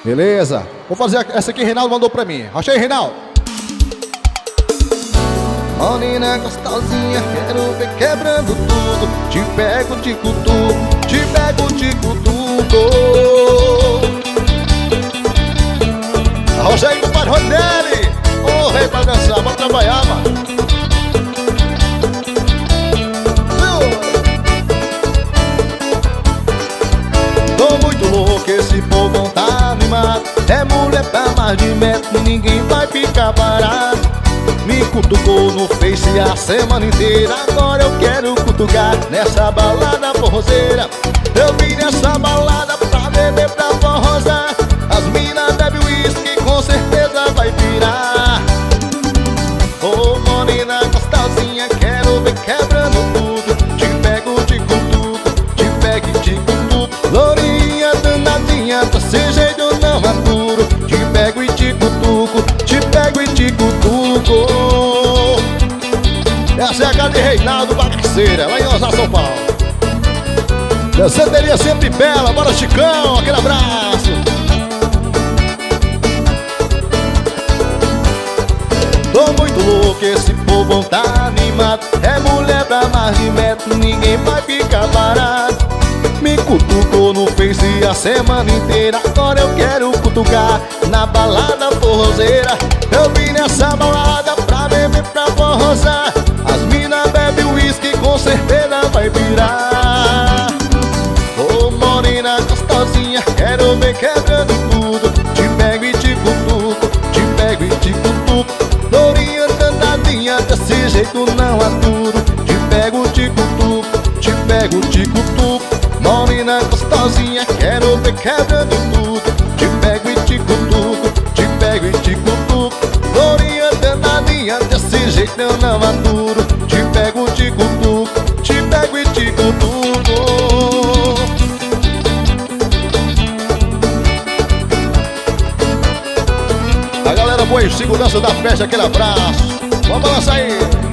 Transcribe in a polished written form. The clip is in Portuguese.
Beleza, vou fazer essa aqui, Reinaldo mandou pra mim. Achei, Reinaldo. Morena gostosinha, quero ver quebrando tudo. Te pego, te cutuco, te pego, te cutuco. Arrocha aí, compadre Rondelli. Ô, rei pra dançar, vamos trabalhar, mano. Tô muito louco, esse povo tá animado. É mulher pra mais de metro, ninguém vai ficar parado. Me cutucou no Face a semana inteira. Agora eu quero cutucar nessa balada forrozeira. Eu vim nessa balada pra beber, pra forrosar. As minas bebem uísque, com certeza vai virar. Ô morena gostosinha, quero ver quebrando tudo. Te pego, te cutuco, te pego e te cutuco. Lourinha danadinha, desse jeito eu não aturo. Te pego e te cutuco, te pego e te cutuco. Essa é a cara de Reinaldo Bagaceira, lá em Osasco, São Paulo. Dançanteria sempre bela, bora Chicão, aquele abraço. Tô muito louco, esse povo tá animado. É mulher pra mais de metro, ninguém vai ficar parado. Me cutucou no Face a semana inteira. Agora eu quero cutucar na balada forrozeira. Eu vim nessa balada pra beber, pra forrosar. As mina bebe uísque, com certeza vai virar. Ô morena gostosinha, quero ver quebrando tudo. Te pego e te cutuco, te pego e te cutuco. Lourinha danadinha, desse jeito não aturo. Te pego, te cutuco, te pego, te cutuco. Morena gostosinha, quero ver quebrando tudo. Te pego e te cutuco, te pego e te cutuco. Lourinha danadinha, desse jeito eu não aturo. Te pego, te cutuco, te pego e te cutuco. A galera boa em segurança da festa, aquele abraço. Vamos balançar aí.